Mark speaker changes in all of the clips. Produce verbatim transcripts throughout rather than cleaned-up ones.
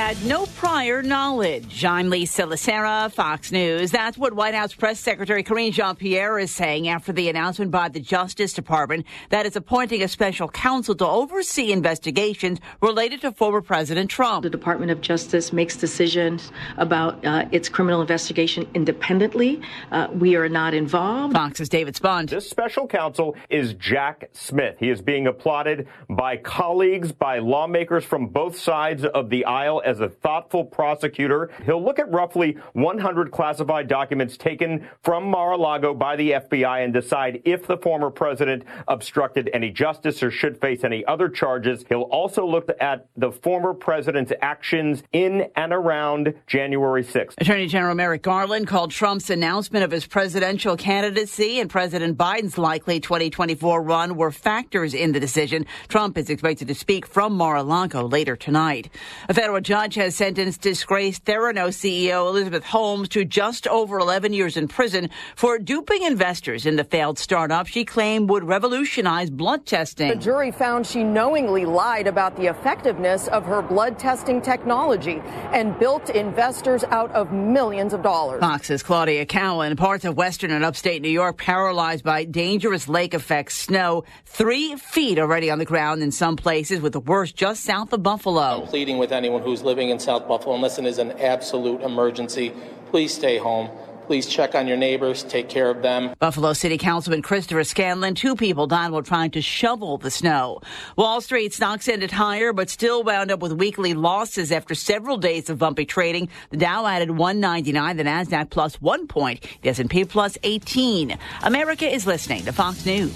Speaker 1: had no prior knowledge. I'm Lisa Lacera, Fox News. That's what White House Press Secretary Karine Jean-Pierre is saying after the announcement by the Justice Department that it's appointing a special counsel to oversee investigations related to former President Trump.
Speaker 2: The Department of Justice makes decisions about uh, its criminal investigation independently. Uh, we are not involved.
Speaker 1: Fox's David Spunt.
Speaker 3: This special counsel is Jack Smith. He is being applauded by colleagues, by lawmakers from both sides of the aisle as a thoughtful prosecutor. He'll look at roughly one hundred classified documents taken from Mar-a-Lago by the F B I and decide if the former president obstructed any justice or should face any other charges. He'll also look at the former president's actions in and around January sixth.
Speaker 1: Attorney General Merrick Garland called Trump's announcement of his presidential candidacy and President Biden's likely twenty twenty-four run were factors in the decision. Trump is expected to speak from Mar-a-Lago later tonight. A federal judge has sentenced disgraced Theranos C E O Elizabeth Holmes to just over eleven years in prison for duping investors in the failed startup she claimed would revolutionize blood testing.
Speaker 4: The jury found she knowingly lied about the effectiveness of her blood testing technology and built investors out of millions of dollars.
Speaker 1: Fox's Claudia Cowan. Parts of western and upstate New York paralyzed by dangerous lake effect snow, three feet already on the ground in some places, with the worst just south of Buffalo.
Speaker 5: I'm pleading with anyone who's living in South Buffalo, unless it is an absolute emergency, please stay home. Please check on your neighbors, take care of them.
Speaker 1: Buffalo City Councilman Christopher Scanlon, two people died while trying to shovel the snow. Wall Street stocks ended higher, but still wound up with weekly losses after several days of bumpy trading. The Dow added one ninety-nine, the Nasdaq plus one point, the S and P plus eighteen. America is listening to Fox News.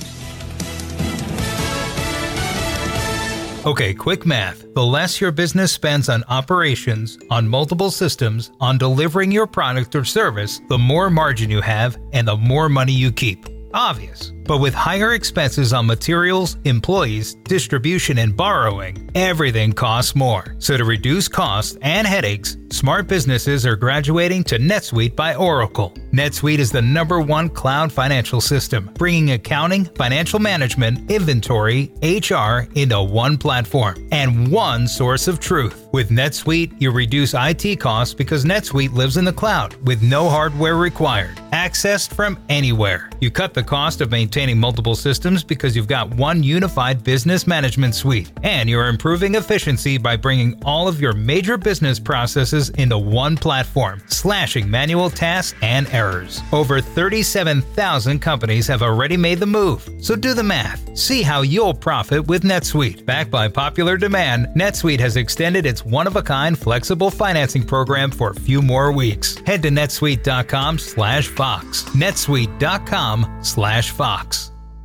Speaker 6: Okay, quick math. The less your business spends on operations, on multiple systems, on delivering your product or service, the more margin you have and the more money you keep. Obvious. But with higher expenses on materials, employees, distribution, and borrowing, everything costs more. So to reduce costs and headaches, smart businesses are graduating to NetSuite by Oracle. NetSuite is the number one cloud financial system, bringing accounting, financial management, inventory, H R into one platform and one source of truth. With NetSuite, you reduce I T costs because NetSuite lives in the cloud with no hardware required. Accessed from anywhere. You cut the cost of maintaining multiple systems because you've got one unified business management suite. And you're improving efficiency by bringing all of your major business processes into one platform, slashing manual tasks and errors. Over thirty-seven thousand companies have already made the move. So do the math. See how you'll profit with NetSuite. Backed by popular demand, NetSuite has extended its one-of-a-kind flexible financing program for a few more weeks. Head to netsuite.com slash Fox. netsuite.com slash Fox.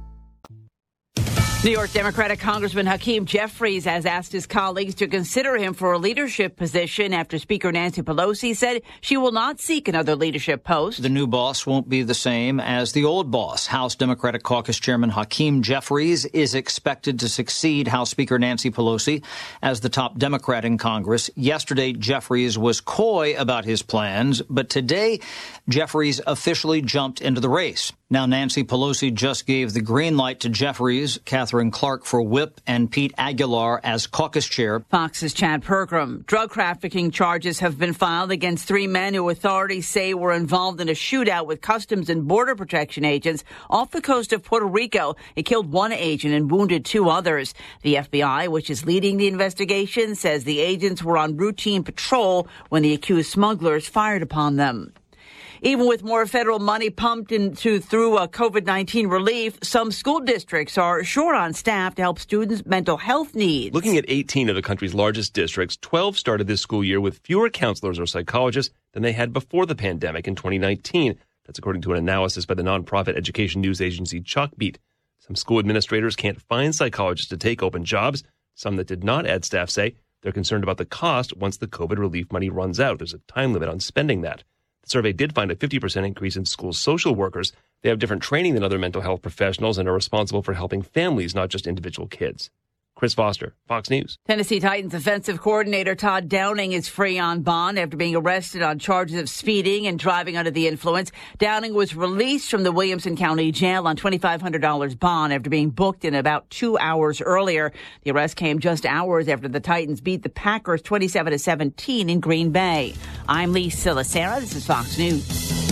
Speaker 1: New York Democratic Congressman Hakeem Jeffries has asked his colleagues to consider him for a leadership position after Speaker Nancy Pelosi said she will not seek another leadership post.
Speaker 7: The new boss won't be the same as the old boss. House Democratic Caucus Chairman Hakeem Jeffries is expected to succeed House Speaker Nancy Pelosi as the top Democrat in Congress. Yesterday, Jeffries was coy about his plans, but today, Jeffries officially jumped into the race. Now, Nancy Pelosi just gave the green light to Jeffries, Catherine Clark for whip, and Pete Aguilar as caucus chair.
Speaker 1: Fox's Chad Pergram. Drug trafficking charges have been filed against three men who authorities say were involved in a shootout with Customs and Border Protection agents off the coast of Puerto Rico. It killed one agent and wounded two others. The F B I, which is leading the investigation, says the agents were on routine patrol when the accused smugglers fired upon them. Even with more federal money pumped into through a COVID nineteen relief, some school districts are short on staff to help students' mental health needs.
Speaker 8: Looking at eighteen of the country's largest districts, twelve started this school year with fewer counselors or psychologists than they had before the pandemic in twenty nineteen. That's according to an analysis by the nonprofit education news agency Chalkbeat. Some school administrators can't find psychologists to take open jobs. Some that did not add staff say they're concerned about the cost once the COVID relief money runs out. There's a time limit on spending that. The survey did find a fifty percent increase in school social workers. They have different training than other mental health professionals and are responsible for helping families, not just individual kids. Chris Foster, Fox News.
Speaker 1: Tennessee Titans offensive coordinator Todd Downing is free on bond after being arrested on charges of speeding and driving under the influence. Downing was released from the Williamson County Jail on twenty-five hundred dollars bond after being booked in about two hours earlier. The arrest came just hours after the Titans beat the Packers twenty-seven to seventeen in Green Bay. I'm Lee Silasera. This is Fox News.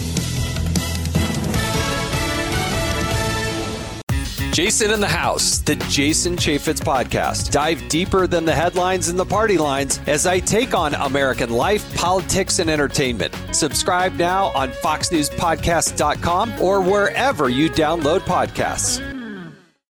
Speaker 9: Jason in the House, the Jason Chaffetz podcast. Dive deeper than the headlines and the party lines as I take on American life, politics, and entertainment. Subscribe now on fox news podcast dot com or wherever you download podcasts.